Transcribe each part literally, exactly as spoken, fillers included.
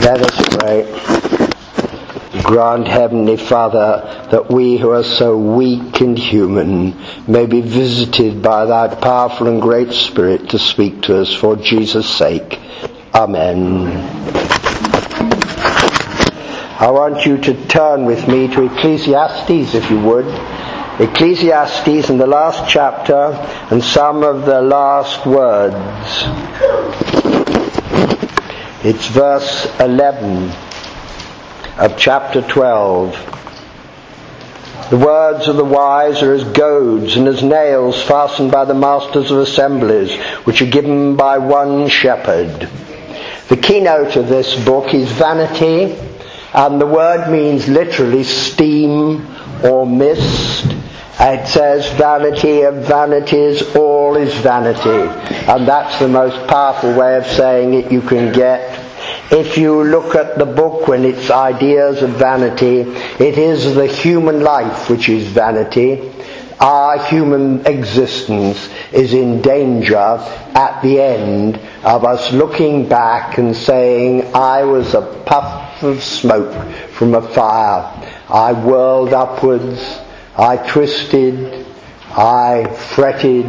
Let us pray. Grant, Heavenly Father, that we who are so weak and human may be visited by thy powerful and great Spirit to speak to us for Jesus' sake. Amen. I want you to turn with me to Ecclesiastes, if you would. Ecclesiastes in the last chapter and some of the last words. It's verse eleven of chapter twelve. The words of the wise are as goads and as nails fastened by the masters of assemblies, which are given by one shepherd. The keynote of this book is vanity, and the word means literally steam or mist. It says vanity of vanities, all is vanity. And that's the most powerful way of saying it you can get. If you look at the book when it's ideas of vanity, it is the human life which is vanity. Our human existence is in danger at the end of us looking back and saying, I was a puff of smoke from a fire. I whirled upwards. I twisted, I fretted,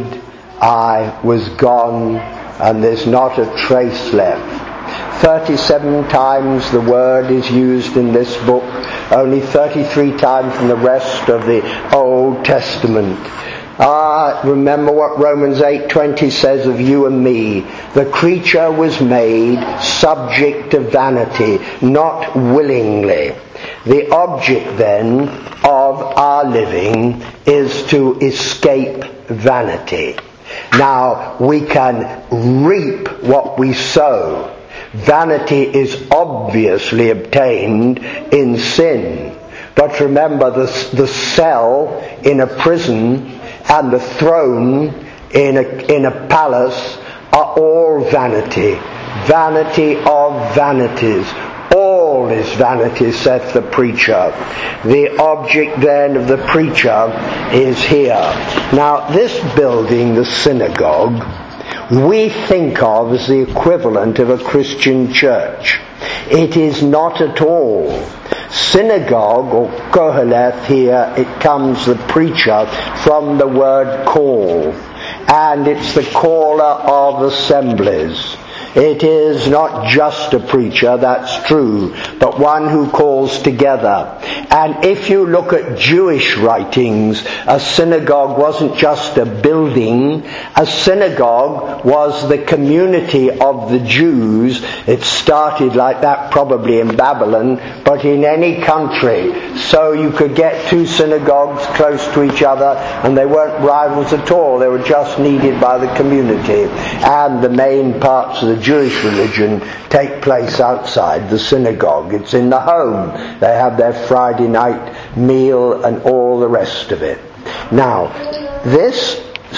I was gone, and there's not a trace left. thirty-seven times the word is used in this book, only thirty-three times in the rest of the Old Testament. Ah, remember what Romans eight twenty says of you and me. The creature was made subject to vanity, not willingly. The object then of our living is to escape vanity. Now, we can reap what we sow. Vanity is obviously obtained in sin. But remember, the, the cell in a prison and the throne in a, in a palace are all vanity. Vanity of vanities. All is vanity, saith the preacher. The object then of the preacher is here. Now, this building, the synagogue, we think of as the equivalent of a Christian church. It is not at all. Synagogue, or koheleth here, it comes, the preacher, from the word call. And it's the caller of assemblies. It is not just a preacher, that's true, but one who calls together. And if you look at Jewish writings, a synagogue wasn't just a building. A synagogue was the community of the Jews. It started like that probably in Babylon, but in any country. So you could get two synagogues close to each other, and they weren't rivals at all. They were just needed by the community. And the main parts of the Jewish religion take place outside the synagogue. It's in the home. They have their Friday night meal and all the rest of it. Now, this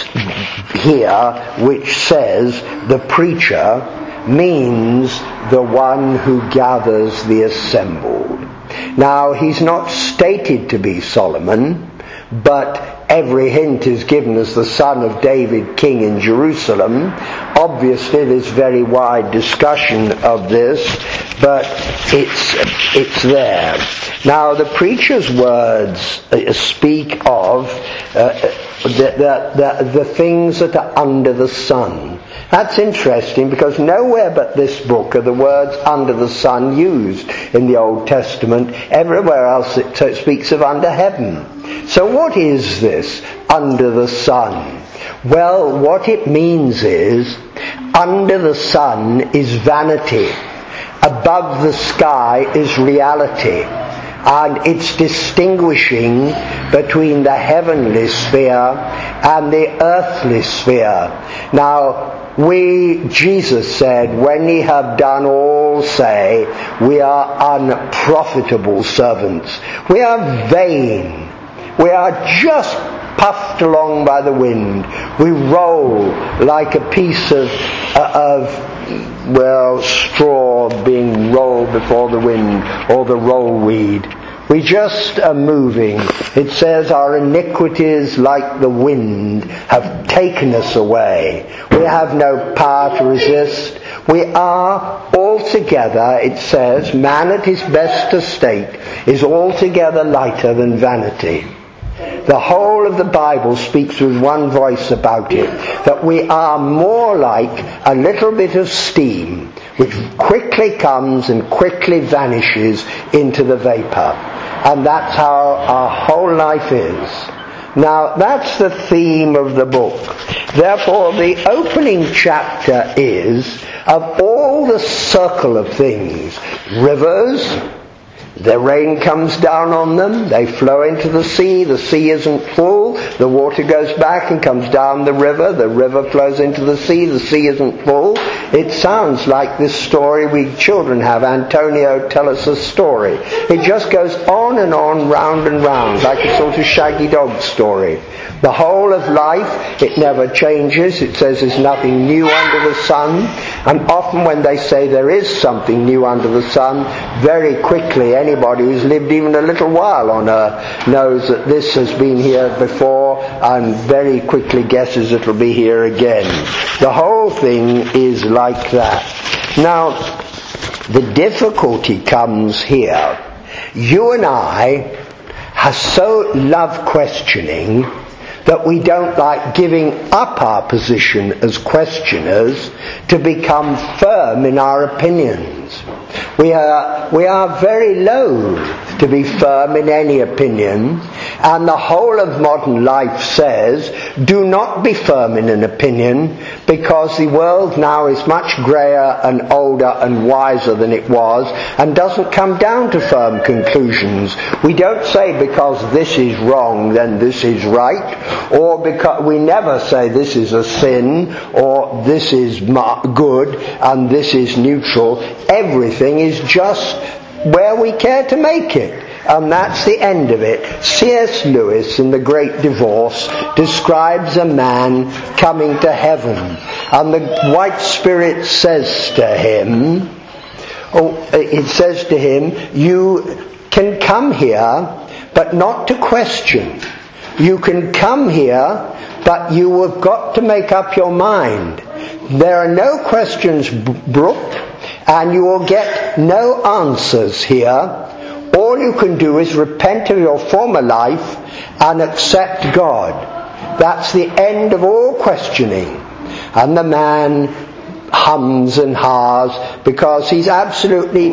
here, which says the preacher, means the one who gathers the assembled. Now, he's not stated to be Solomon, but every hint is given as the son of David, king in Jerusalem. Obviously, there's very wide discussion of this, but it's it's there. Now, the preacher's words speak of uh, the, the, the, the things that are under the sun. That's interesting, because nowhere but this book are the words under the sun used in the Old Testament. Everywhere else it, it speaks of under heaven. So what is this under the sun? Well, what it means is, under the sun is vanity. Above the sky is reality. And it's distinguishing between the heavenly sphere and the earthly sphere. Now, we, Jesus said, when ye have done all, say, we are unprofitable servants. We are vain. We are just puffed along by the wind. We roll like a piece of, uh, of well, straw being rolled before the wind, or the rollweed. We just are moving. It says our iniquities like the wind have taken us away. We have no power to resist. We are all altogether, it says, man at his best estate is altogether lighter than vanity. The whole of the Bible speaks with one voice about it, that we are more like a little bit of steam which quickly comes and quickly vanishes into the vapor. And that's how our whole life is. Now, that's the theme of the book. Therefore, the opening chapter is, of all the circle of things, rivers, the rain comes down on them, they flow into the sea, the sea isn't full, the water goes back and comes down the river, the river flows into the sea, the sea isn't full. It sounds like this story we children have, Antonio tell us a story. It just goes on and on, round and round, like a sort of Shaggy Dog story. The whole of life, it never changes. It says there's nothing new under the sun. And often when they say there is something new under the sun, very quickly anybody who's lived even a little while on earth knows that this has been here before and very quickly guesses it'll be here again. The whole thing is like that. Now, the difficulty comes here. You and I have so love questioning that we don't like giving up our position as questioners to become firm in our opinions. We are, we are very loath to be firm in any opinion, and the whole of modern life says, do not be firm in an opinion, because the world now is much greyer and older and wiser than it was, and doesn't come down to firm conclusions. We don't say because this is wrong, then this is right, or because we never say this is a sin, or this is good, and this is neutral. Everything is just where we care to make it. And that's the end of it. C S Lewis in The Great Divorce describes a man coming to heaven, and the White Spirit says to him, oh, it says to him, you can come here, but not to question. You can come here, but you have got to make up your mind. There are no questions brooked, and you will get no answers here. All you can do is repent of your former life and accept God. That's the end of all questioning. And the man hums and haws because he's absolutely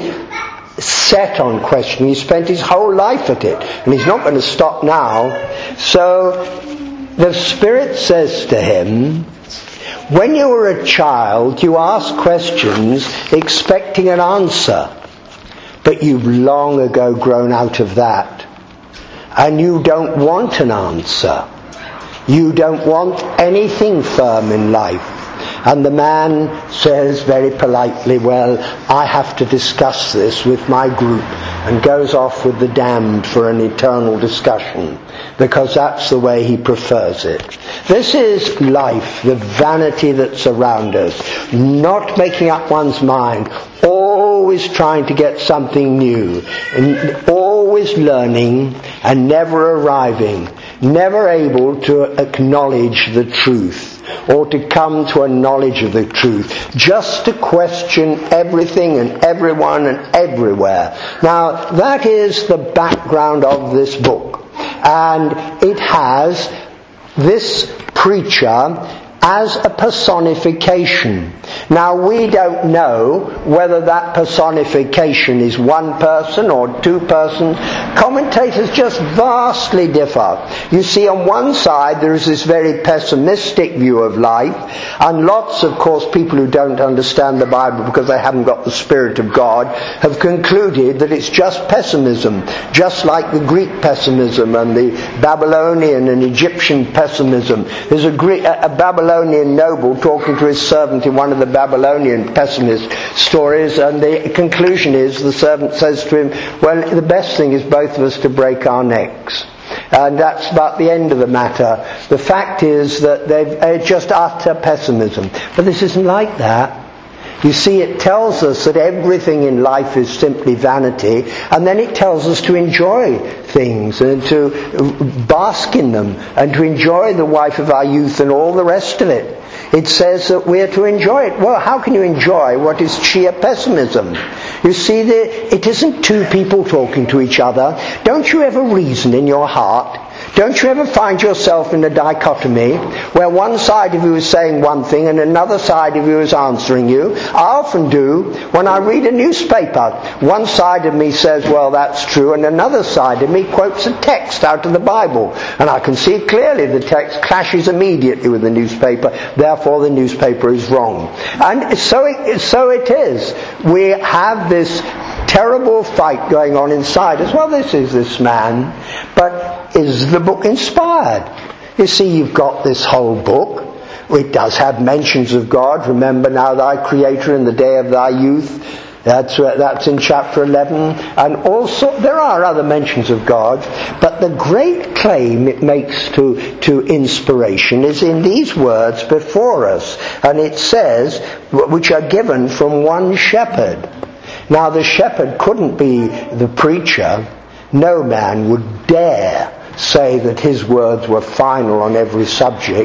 set on questioning. He spent his whole life at it, and he's not going to stop now. So the Spirit says to him, when you were a child, you asked questions expecting an answer. But you've long ago grown out of that. And you don't want an answer. You don't want anything firm in life. And the man says very politely, well, I have to discuss this with my group, and goes off with the damned for an eternal discussion, because that's the way he prefers it. This is life, the vanity that's around us, not making up one's mind, always trying to get something new, and always learning and never arriving, never able to acknowledge the truth or to come to a knowledge of the truth, just to question everything and everyone and everywhere. Now, that is the background of this book, and it has this preacher as a personification. Now, we don't know whether that personification is one person or two persons. Commentators just vastly differ. You see, on one side there is this very pessimistic view of life, and lots, of course, people who don't understand the Bible because they haven't got the Spirit of God have concluded that it's just pessimism, just like the Greek pessimism and the Babylonian and Egyptian pessimism. There's a, Greek, a Babylonian noble talking to his servant in one of the Babylonian pessimist stories, and the conclusion is, the servant says to him, well, the best thing is both of us to break our necks. And that's about the end of the matter. The fact is that they're just utter pessimism. But this isn't like that. You see, it tells us that everything in life is simply vanity, and then it tells us to enjoy things and to bask in them and to enjoy the wife of our youth and all the rest of it. It says that we're to enjoy it. Well, how can you enjoy what is sheer pessimism? You see, the, it isn't two people talking to each other. Don't you ever reason in your heart? Don't you ever find yourself in a dichotomy where one side of you is saying one thing and another side of you is answering you? I often do when I read a newspaper. One side of me says, well, that's true, and another side of me quotes a text out of the Bible. And I can see clearly the text clashes immediately with the newspaper, therefore the newspaper is wrong. And so it, so it is. We have this terrible fight going on inside us. Well, this is this man, but is the book inspired? You see, you've got this whole book. It does have mentions of God. Remember now thy Creator in the day of thy youth. That's that's in chapter eleven. And also, there are other mentions of God. But the great claim it makes to, to inspiration is in these words before us. And it says, which are given from one shepherd. Now the shepherd couldn't be the preacher. No man would dare say that his words were final on every subject,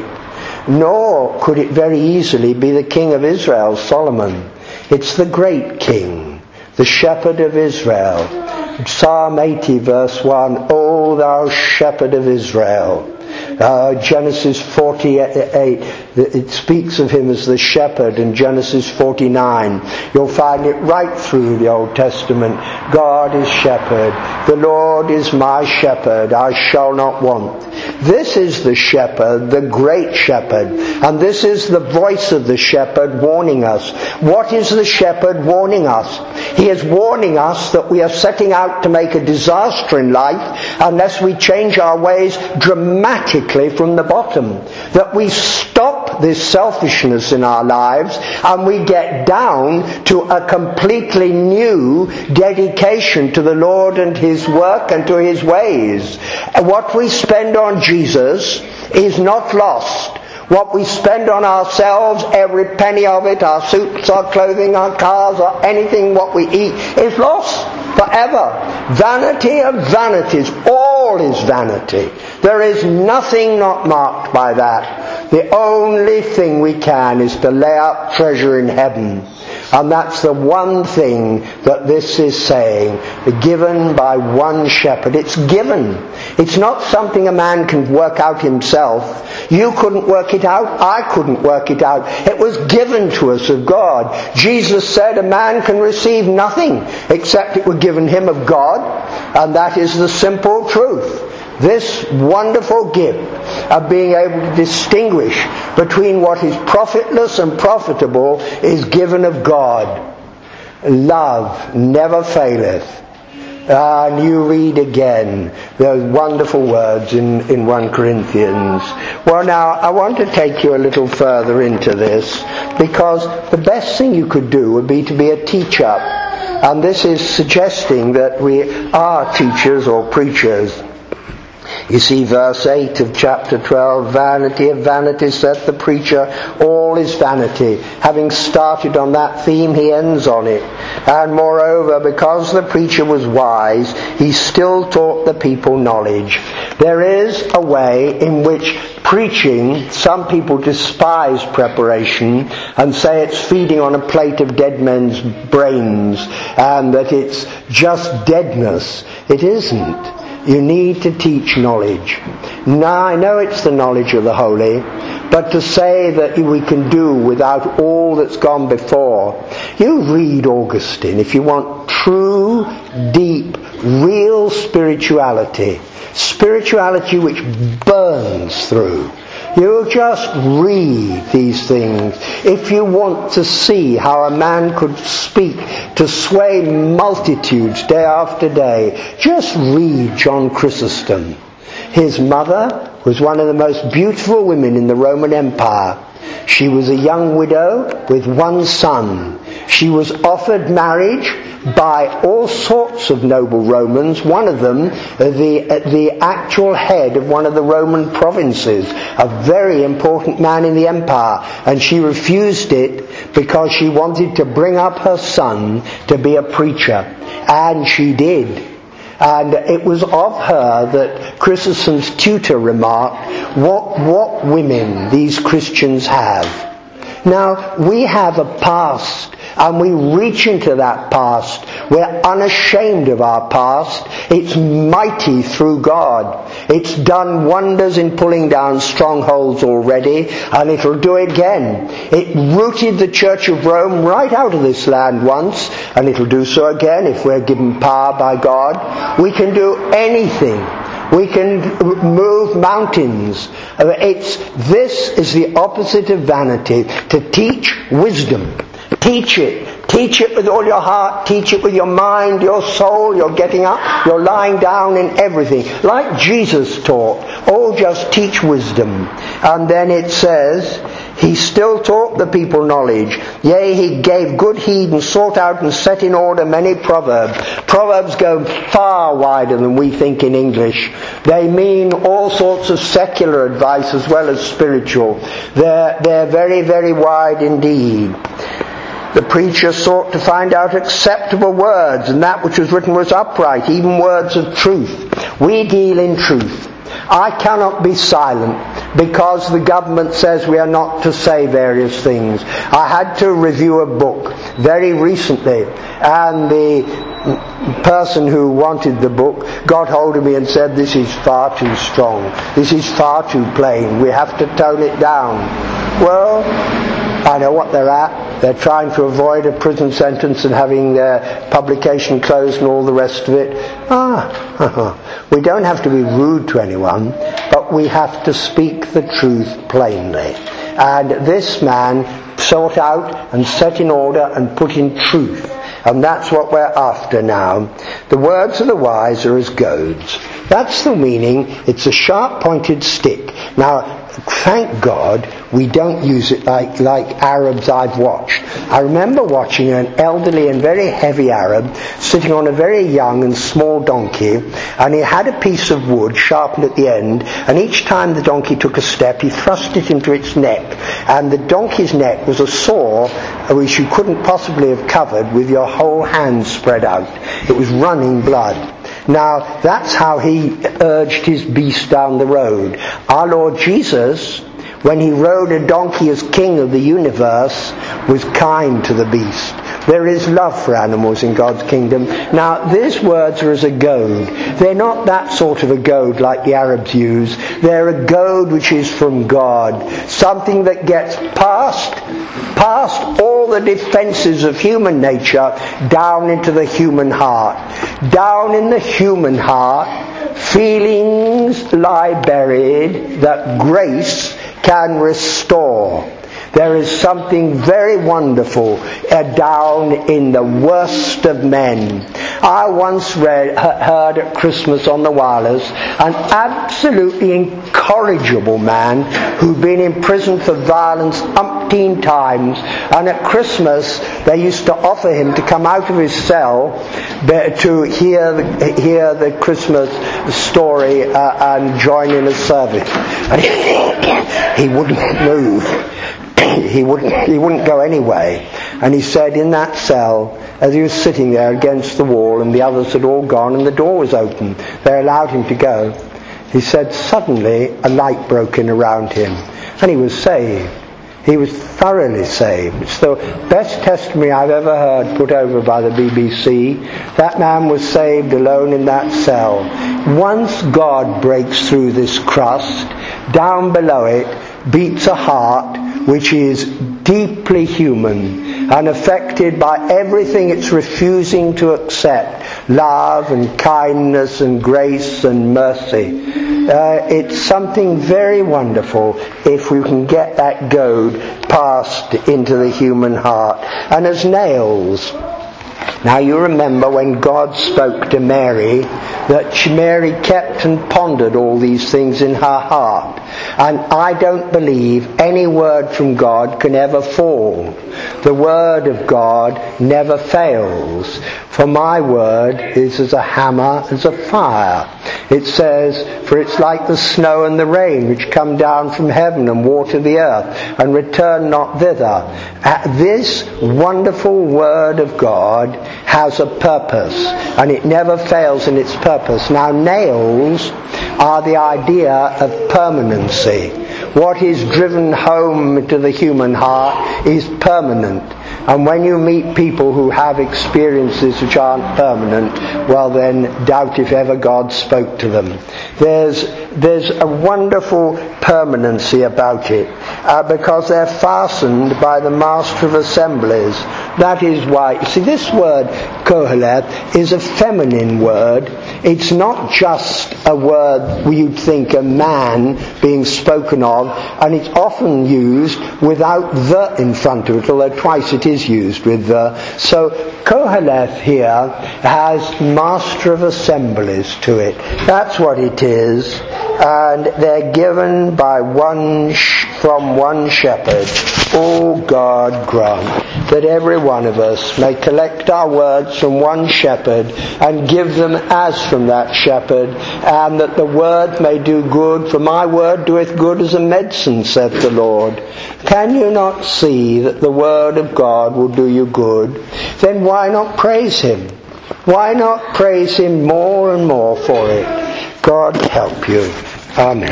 nor could it very easily be the king of Israel, Solomon. It's the great king, the shepherd of Israel. Psalm eighty verse one, O thou shepherd of Israel. Uh, Genesis forty-eight, it speaks of him as the shepherd, and Genesis forty-nine. You'll find it right through the Old Testament. God is shepherd. The Lord is my shepherd. I shall not want. This is the shepherd, the great shepherd. And this is the voice of the shepherd warning us. What is the shepherd warning us? He is warning us that we are setting out to make a disaster in life unless we change our ways dramatically from the bottom. That we stop this selfishness in our lives and we get down to a completely new dedication to the Lord and His work and to His ways. What we spend on Jesus is not lost. What we spend on ourselves, every penny of it, our suits, our clothing, our cars, or anything what we eat, is lost forever. Vanity of vanities. All is vanity. There is nothing not marked by that. The only thing we can is to lay up treasure in heaven. And that's the one thing that this is saying, given by one shepherd. It's given. It's not something a man can work out himself. You couldn't work it out. I couldn't work it out. It was given to us of God. Jesus said a man can receive nothing except it were given him of God. And that is the simple truth. This wonderful gift of being able to distinguish between what is profitless and profitable is given of God. Love never faileth. Uh, and you read again those wonderful words in, in First Corinthians. Well, now, I want to take you a little further into this, because the best thing you could do would be to be a teacher. And this is suggesting that we are teachers or preachers. You see verse eight of chapter twelve, vanity of vanity, saith the preacher, all is vanity. Having started on that theme, he ends on it. And moreover, because the preacher was wise, he still taught the people knowledge. There is a way in which preaching, some people despise preparation and say it's feeding on a plate of dead men's brains and that it's just deadness. It isn't. You need to teach knowledge. Now, I know it's the knowledge of the holy, but to say that we can do without all that's gone before. You read Augustine if you want true, deep, real spirituality. Spirituality which burns through. You just read these things. If you want to see how a man could speak to sway multitudes day after day, just read John Chrysostom. His mother was one of the most beautiful women in the Roman Empire. She was a young widow with one son. She was offered marriage by all sorts of noble Romans, one of them the, the actual head of one of the Roman provinces, a very important man in the empire, and she refused it because she wanted to bring up her son to be a preacher, and she did. And it was of her that Chrysostom's tutor remarked, what, what women these Christians have. Now, we have a past, and we reach into that past. We're unashamed of our past. It's mighty through God. It's done wonders in pulling down strongholds already, and it'll do it again. It rooted the Church of Rome right out of this land once, and it'll do so again if we're given power by God. We can do anything. We can move mountains. It's, this is the opposite of vanity, to teach wisdom. Teach it. Teach it with all your heart. Teach it with your mind, your soul. You're getting up. You're lying down in everything. Like Jesus taught. Oh, just teach wisdom. And then it says, he still taught the people knowledge. Yea, he gave good heed and sought out and set in order many proverbs. Proverbs go far wider than we think in English. They mean all sorts of secular advice as well as spiritual. They're, they're very, very wide indeed. The preacher sought to find out acceptable words, and that which was written was upright, even words of truth. We deal in truth. I cannot be silent because the government says we are not to say various things. I had to review a book very recently, and the person who wanted the book got hold of me and said, this is far too strong. This is far too plain. We have to tone it down. Well, I know what they're at. They're trying to avoid a prison sentence and having their publication closed and all the rest of it. Ah, we don't have to be rude to anyone, but we have to speak the truth plainly. And this man sought out and set in order and put in truth. And that's what we're after now. The words of the wise are as goads. That's the meaning. It's a sharp-pointed stick. Now, thank God we don't use it like, like Arabs I've watched. I remember watching an elderly and very heavy Arab sitting on a very young and small donkey, and he had a piece of wood sharpened at the end, and each time the donkey took a step he thrust it into its neck, and the donkey's neck was a sore which you couldn't possibly have covered with your whole hand spread out. It was running blood. Now, that's how he urged his beast down the road. Our Lord Jesus, when he rode a donkey as king of the universe, was kind to the beast. There is love for animals in God's kingdom. Now, these words are as a goad. They're not that sort of a goad like the Arabs use. They're a goad which is from God. Something that gets past, past all the defences of human nature down into the human heart. Down in the human heart, feelings lie buried that grace can restore. There is something very wonderful uh, down in the worst of men. I once read, heard at Christmas on the wireless an absolutely incorrigible man who'd been in prison for violence umpteen times, and at Christmas they used to offer him to come out of his cell to hear the, hear the Christmas story uh, and join in a service. And he, he wouldn't move. He wouldn't, he wouldn't go anyway. And he said in that cell, as he was sitting there against the wall and the others had all gone and the door was open, they allowed him to go. He said suddenly a light broke in around him and he was saved. He was thoroughly saved. It's the best testimony I've ever heard put over by the B B C. That man was saved alone in that cell. Once God breaks through this crust, down below it beats a heart which is deeply human and affected by everything it's refusing to accept. Love and kindness and grace and mercy. Uh, it's something very wonderful if we can get that goad passed into the human heart. And as nails. Now you remember when God spoke to Mary, that Mary kept and pondered all these things in her heart. And I don't believe any word from God can ever fall. The word of God never fails. For my word is as a hammer, as a fire. It says, for it's like the snow and the rain which come down from heaven and water the earth and return not thither. Uh, this wonderful word of God has a purpose, and it never fails in its purpose. Now, nails are the idea of permanency. What is driven home to the human heart is permanent. And when you meet people who have experiences which aren't permanent, well then, doubt if ever God spoke to them. There's there's a wonderful permanency about it, uh, because they're fastened by the Master of Assemblies. That is why, see, this word, Koheleth, is a feminine word. It's not just a word where you'd think a man being spoken of, and it's often used without the in front of it, although twice it is used with the. So Koheleth here has Master of Assemblies to it. That's what it is. And they're given by one sh- from one shepherd. Oh, God grant that every one of us may collect our words from one shepherd and give them as from that shepherd, and that the word may do good, for my word doeth good as a medicine, saith the Lord. Can you not see that the word of God will do you good? Then why not praise him? Why not praise him more and more for it? God help you. Amen.